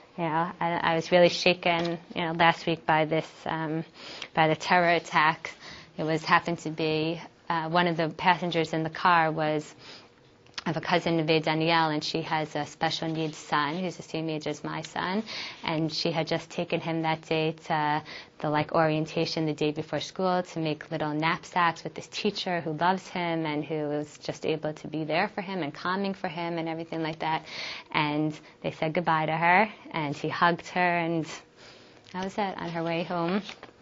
[SPEAKER 1] I was really shaken, last week by this, by the terror attack. It happened to be one of the passengers in the car was of a cousin, Neve Danielle, and she has a special needs son who's the same age as my son, and she had just taken him that day to the orientation the day before school to make little knapsacks with this teacher who loves him and who was just able to be there for him and calming for him and everything like that. And they said goodbye to her, and he hugged her, and that was it. On her way home,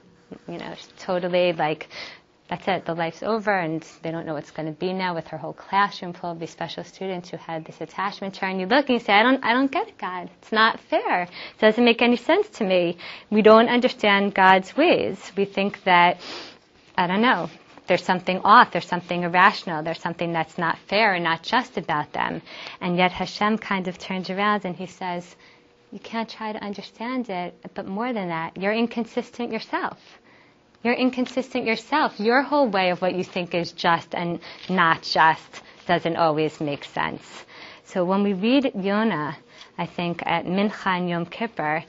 [SPEAKER 1] totally that's it, the life's over, and they don't know what's going to be now with her whole classroom full of these special students who had this attachment to her. And you look and you say, I don't get it, God. It's not fair. It doesn't make any sense to me. We don't understand God's ways. We think that, there's something off, there's something irrational, there's something that's not fair and not just about them. And yet Hashem kind of turns around and he says, you can't try to understand it, but more than that, you're inconsistent yourself. You're inconsistent yourself. Your whole way of what you think is just and not just doesn't always make sense. So when we read Yonah, I think at Mincha and Yom Kippur,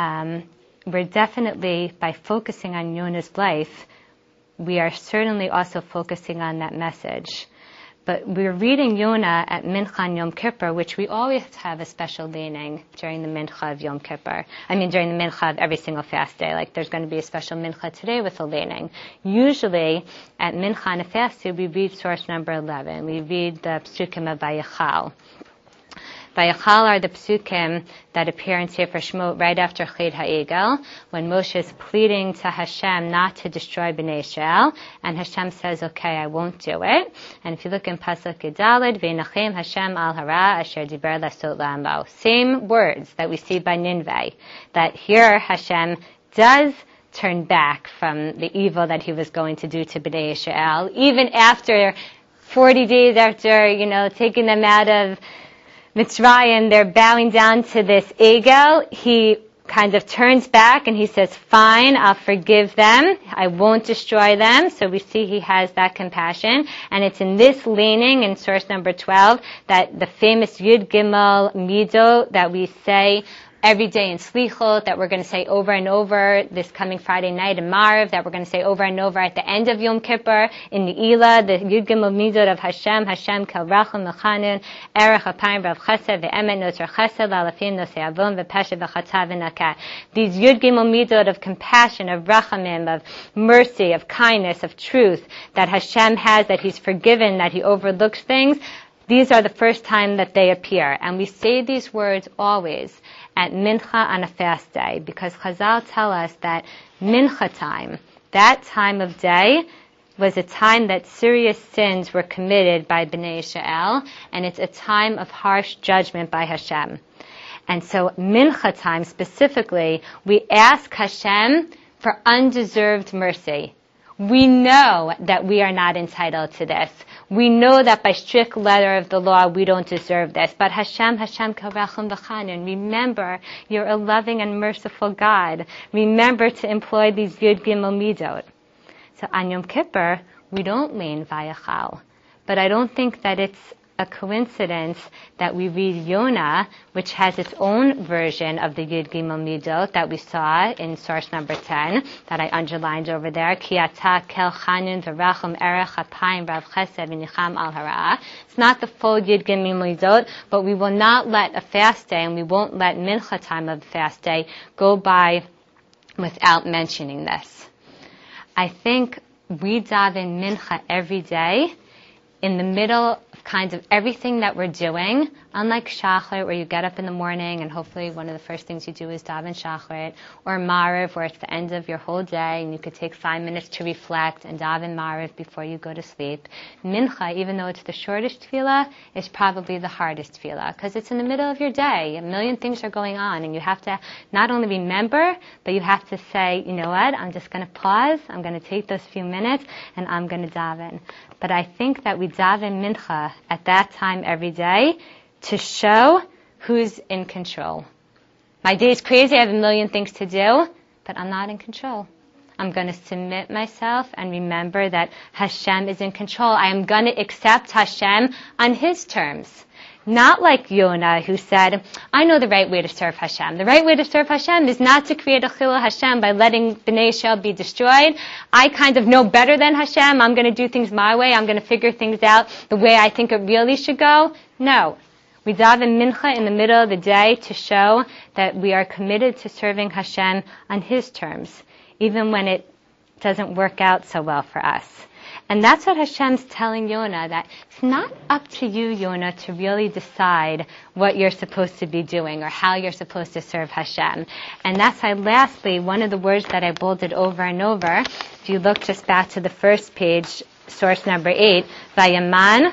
[SPEAKER 1] we're definitely, by focusing on Yonah's life, we are certainly also focusing on that message. But we're reading Yonah at Mincha and Yom Kippur, which we always have a special leaning during the Mincha of Yom Kippur. During the Mincha of every single fast day. There's going to be a special Mincha today with a leaning. Usually, at Mincha on a fast day, we read source number 11. We read the Psukim of Vayachal. Vayachal are the psukim that appear in Sefer Shemot right after Ched HaEgel, when Moshe is pleading to Hashem not to destroy Bnei Israel, and Hashem says, okay, I won't do it. And if you look in Pasuk Yudalid, V'nachem Hashem al hara asher diber lasot la'amo. Same words that we see by Nineveh, that here Hashem does turn back from the evil that he was going to do to Bnei Israel, even after 40 days after, taking them out of Mitzrayim, they're bowing down to this Egel. He kind of turns back and he says, fine, I'll forgive them. I won't destroy them. So we see he has that compassion. And it's in this leaning in source number 12 that the famous Yud Gimel Mido that we say every day in Slichot, that we're going to say over and over this coming Friday night in Marv, that we're going to say over and over at the end of Yom Kippur in the Eilah, the Yud Gimel Midot of Hashem Kel Rachum Mechanun, Erech Apayim Rav Chesed, Ve'emet Noter Chesed, Lalafim Nosei Avon, Ve'peshet V'chatav V'nakah. These Yud Gimel Midot of compassion, of rachamim, of mercy, of kindness, of truth, that Hashem has, that He's forgiven, that He overlooks things, these are the first time that they appear. And we say these words always at Mincha on a fast day, because Chazal tell us that Mincha time, that time of day, was a time that serious sins were committed by Bnei Israel, and it's a time of harsh judgment by Hashem. And so Mincha time specifically, we ask Hashem for undeserved mercy. We know that we are not entitled to this. We know that by strict letter of the law, we don't deserve this. But Hashem karachum v'chanan. Remember, you're a loving and merciful God. Remember to employ these Yud Gimel Midot. So on Yom Kippur, we don't lean Vayachal. But I don't think that it's a coincidence that we read Yonah, which has its own version of the Yud Gimel Midot that we saw in source number 10, that I underlined over there. Ki ata kel chanun v'rachum erech apayim rav chesed v'nicham al hara'ah. It's not the full Yud Gimel Midot, but we will not let a fast day, and we won't let mincha time of the fast day go by without mentioning this. I think we daven mincha every day in the middle of kind of everything that we're doing, unlike Shachrit, where you get up in the morning and hopefully one of the first things you do is daven Shachrit, or Mariv, where it's the end of your whole day and you could take 5 minutes to reflect and daven Mariv before you go to sleep. Mincha, even though it's the shortest tefillah, is probably the hardest tefillah, because it's in the middle of your day. A million things are going on, and you have to not only remember, but you have to say, you know what, I'm just going to pause, I'm going to take those few minutes, and I'm going to daven. But I think that we daven mincha at that time every day to show who's in control. My day is crazy, I have a million things to do, but I'm not in control. I'm going to submit myself and remember that Hashem is in control. I am going to accept Hashem on His terms. Not like Yonah, who said, I know the right way to serve Hashem. The right way to serve Hashem is not to create a chilul Hashem by letting Bnei Israel be destroyed. I kind of know better than Hashem. I'm going to do things my way. I'm going to figure things out the way I think it really should go. No. We daven mincha in the middle of the day to show that we are committed to serving Hashem on His terms, even when it doesn't work out so well for us. And that's what Hashem's telling Yonah, that it's not up to you, Yonah, to really decide what you're supposed to be doing or how you're supposed to serve Hashem. And that's why, lastly, one of the words that I bolded over and over, if you look just back to the first page, source number 8, Vayaman,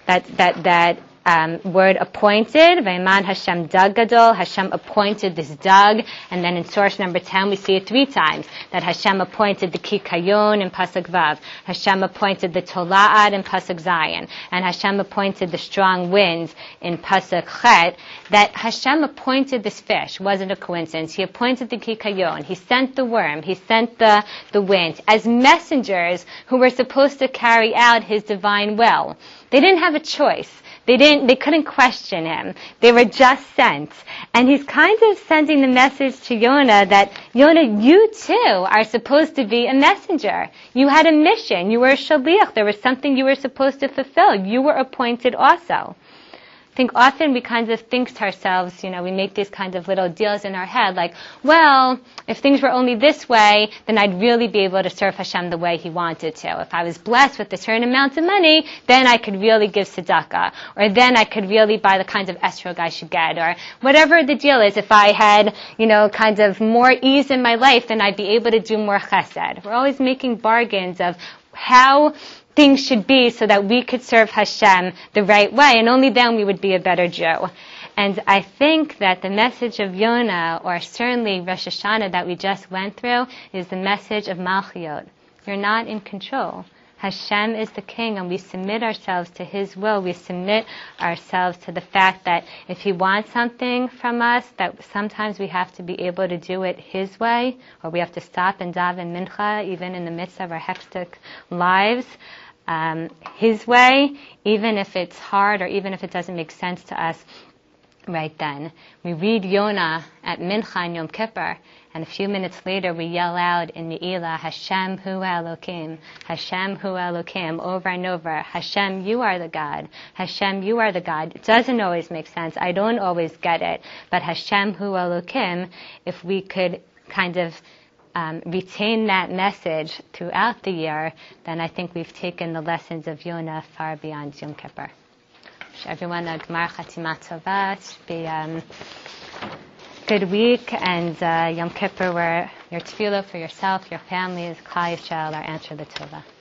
[SPEAKER 1] that word appointed, Vayaman Hashem Dag Gadol, Hashem appointed this Dag, and then in source number 10 we see it 3 times, that Hashem appointed the Kikayon in Pasuk Vav, Hashem appointed the Tola'ad in Pasuk Zayin, and Hashem appointed the strong winds in Pasuk Chet, that Hashem appointed this fish. Wasn't a coincidence. He appointed the Kikayon, He sent the worm, He sent the wind, as messengers who were supposed to carry out His divine will. They didn't have a choice. They couldn't question Him. They were just sent. And He's kind of sending the message to Yonah that, Yonah, you too are supposed to be a messenger. You had a mission. You were a shaliach. There was something you were supposed to fulfill. You were appointed also. I think often we kind of think to ourselves, we make these kinds of little deals in our head, like, well, if things were only this way, then I'd really be able to serve Hashem the way He wanted to. If I was blessed with a certain amount of money, then I could really give tzedakah, or then I could really buy the kinds of esrog I should get, or whatever the deal is. If I had, kind of more ease in my life, then I'd be able to do more chesed. We're always making bargains of how things should be so that we could serve Hashem the right way, and only then we would be a better Jew. And I think that the message of Yonah, or certainly Rosh Hashanah that we just went through, is the message of Malchiyot. You're not in control. Hashem is the king, and we submit ourselves to His will. We submit ourselves to the fact that if He wants something from us, that sometimes we have to be able to do it His way, or we have to stop and daven mincha, even in the midst of our hectic lives. His way, even if it's hard or even if it doesn't make sense to us right then. We read Yonah at Mincha and Yom Kippur, and a few minutes later we yell out in Ne'ilah, Hashem Hu Elokim, Hashem Hu Elokim, over and over. Hashem, You are the God. Hashem, You are the God. It doesn't always make sense. I don't always get it. But Hashem Hu Elokim, if we could kind of retain that message throughout the year, then I think we've taken the lessons of Yonah far beyond Yom Kippur. Everyone, a Gmar Chatima Tova, be good week, and Yom Kippur, where your tefillah for yourself, your family, Klal Yisrael, are answered the Tova.